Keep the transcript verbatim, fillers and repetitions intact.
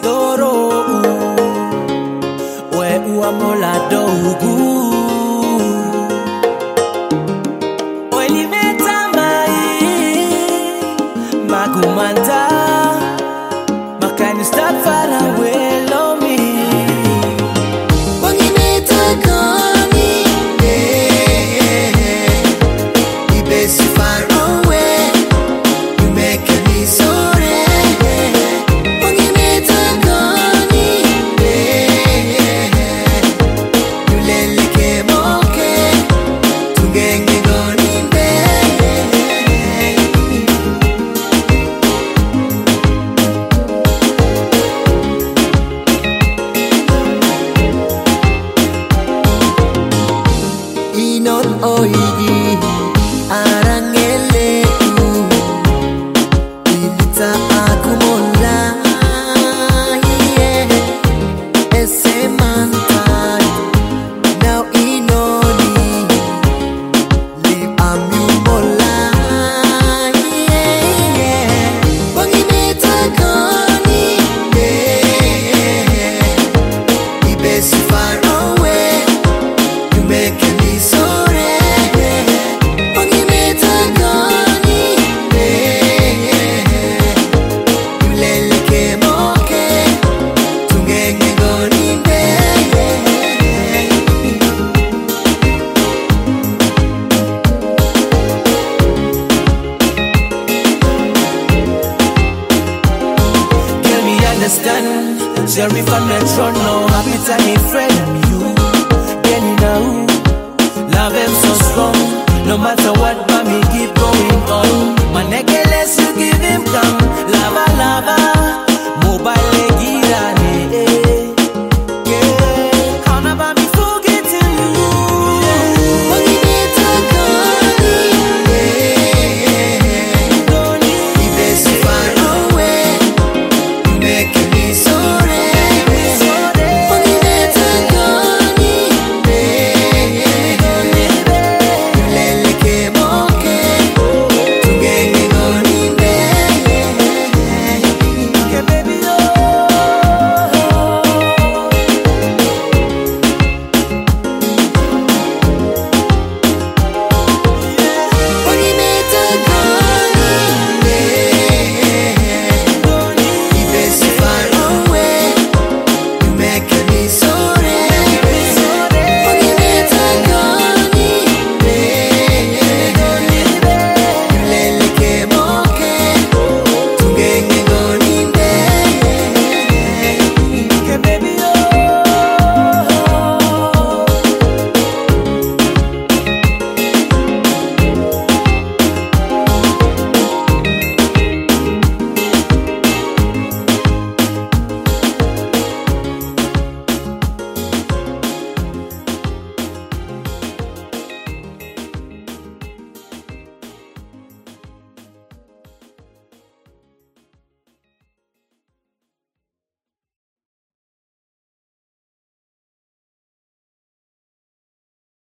toro we uamola dogu olimeta mai magumanta makani stop far away love me Wangimeta kani eh ibesi far away you make me sorry Wangimeta kani eh you leleke moke tungenge goni be Inon oigi arangele u ilita akumola yeah ese mantai now inoni live amumola yeah yeah wangimeta kani yeah ibesi far away you make me sorry Wangimeta kani you leleke moke tungenge goni be Can me understand Sheriff and Metro no happy time friend you Can you know love him so strong no matter what but me keep going on my necklace you give him come lava lava